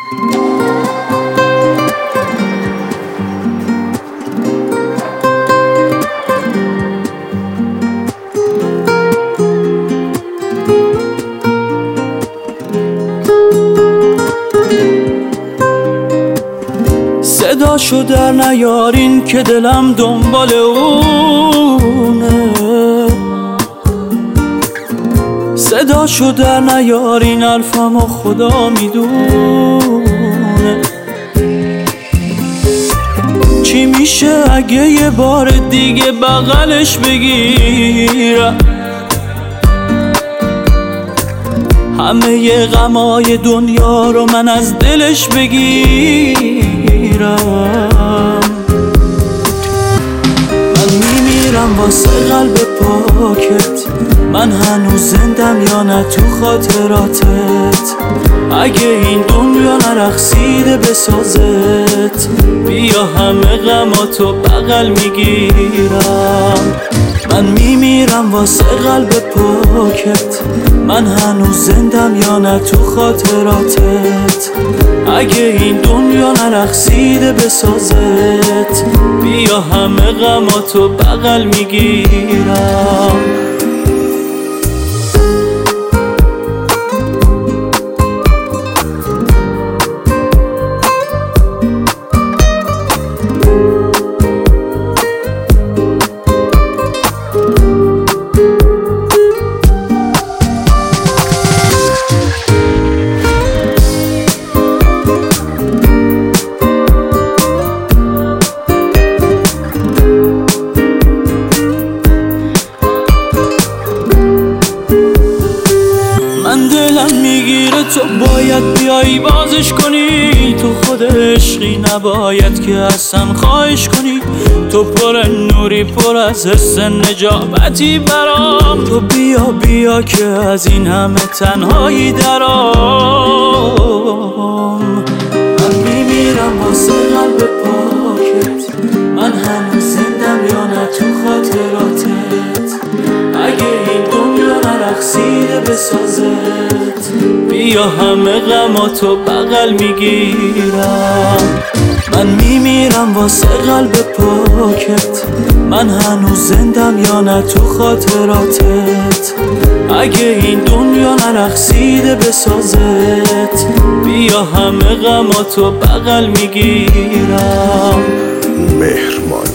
صداشو در نیارین که دلم دنبال اونه، صداشو در نیارین حرفمو خدا میدونه. چی میشه اگه یه بار دیگه بغلش بگیرم، همه غمای دنیا رو من از دلش بگیرم. من میمیرم واسه قلب پاکت، من هنوز زندم یا نه تو خاطراتت. اگه این دنیا نرقصیده بسازت، بیا همه غماتو بغل میگیرم. من میمیرم واسه قلب پاکت، من هنوز زندم یا نه تو خاطراتت. اگه این دنیا نرقصیده بسازت، بیا همه غماتو بغل میگیرم. من دلم میگیره تو باید بیایی بازش کنی، تو خود عشقی نباید که اصلا خواهش کنی. تو پر نوری پر از حس نجابتی برام، تو بیا بیا که از این همه تنهایی درام. من میمیرم واسه قلب پاکت، من هنوز زندم یا نه تو خاطراتت. اگه این دنیا نرقصیده بسازت، بیا همه غماتو بغل میگیرم. من میمیرم واسه قلب پاکت، من هنوز زندم یا نه تو خاطراتت. اگه این دنیا نرقصیده بسازت، بیا همه غماتو بغل میگیرم. مهرمان